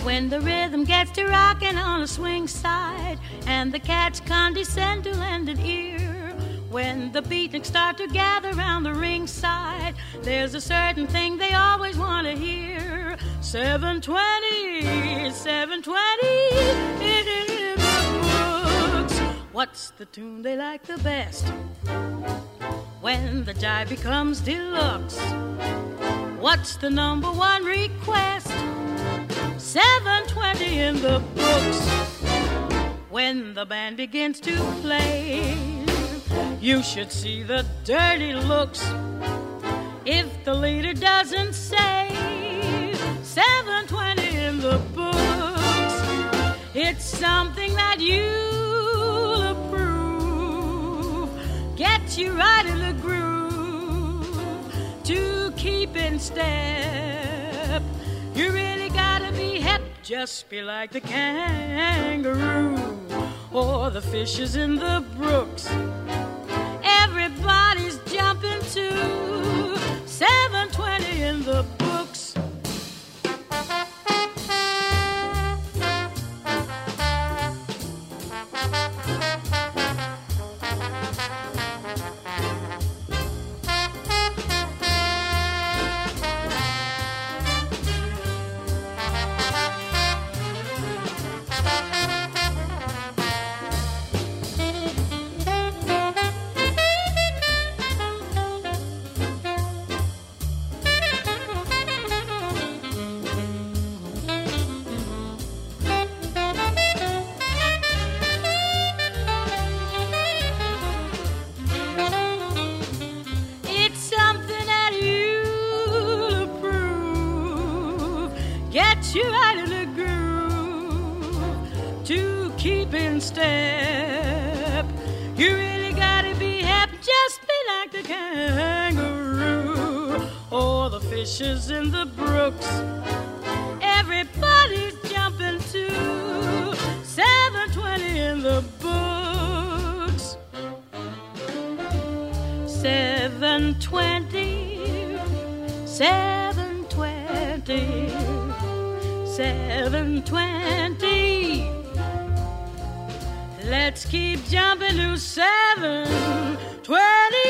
When the rhythm gets to rocking on a swing side, and the cats condescend to lend an ear, when the beatniks start to gather round the ringside, there's a certain thing they always want to hear. 720, 720 in the books. What's the tune they like the best? When the jive becomes deluxe, what's the number one request? 720 in the books. When the band begins to play, you should see the dirty looks if the leader doesn't say 720 in the books. It's something that you'll approve, get you right in the groove to keep in step. You really gotta be hep, just be like the kangaroo or the fishes in the brooks. Everybody's jumping to 720 in the books. You right in the groove to keep in step. You really gotta be hep, just be like the kangaroo or the fishes in the brooks. Everybody's jumping to 720 in the books. 720, 720. 720. Let's keep jumping to 720.